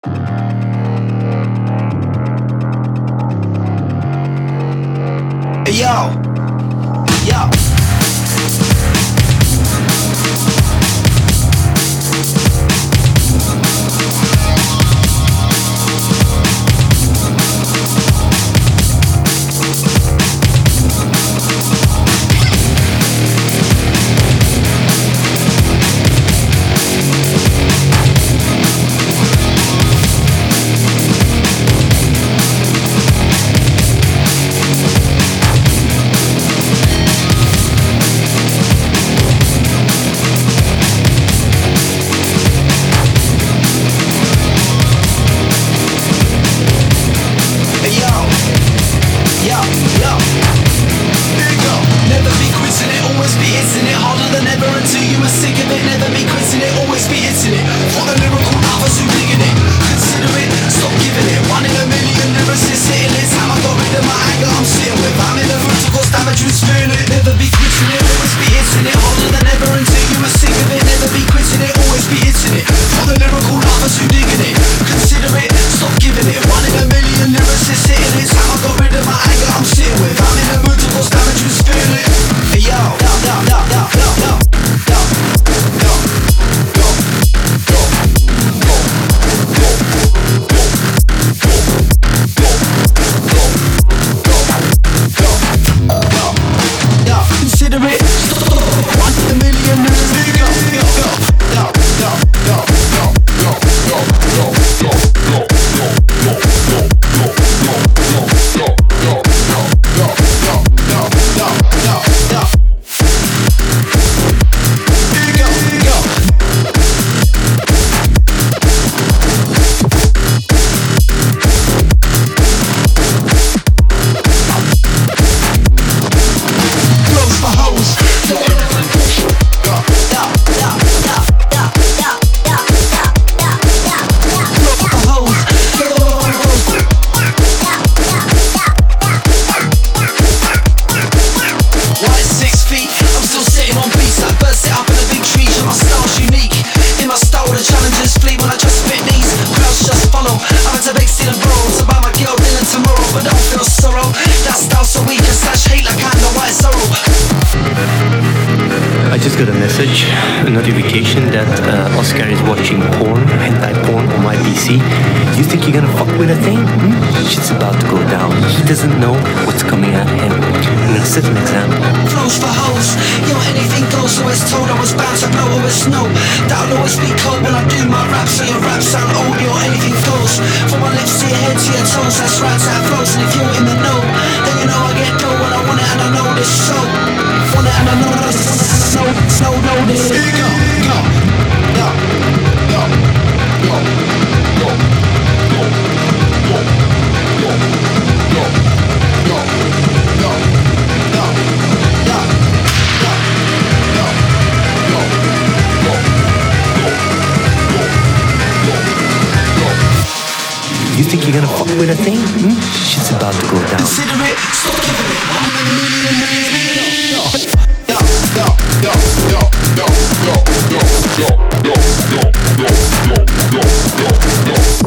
Hey, yo. A notification that Oscar is watching porn, hentai porn on my PC. You think you're gonna fuck with a thing? Shit's about to go down. He doesn't know what's coming at him. I'm gonna set an example. Flows for hoes, yo, anything goes. Always told I was bound to blow or snow. That'll always be cold when I do my rap, so your rap sound old, yo, anything goes. From my lips to your head to your toes, that's right, that flows. And if you're in the know, then you know I get dough when I want it and I know this. So want it and I know this. Snow notice. Here you go. You think you're gonna fuck with a thing? Shit's about to go down. Consider it, stop giving it. I'm in a million. Yo.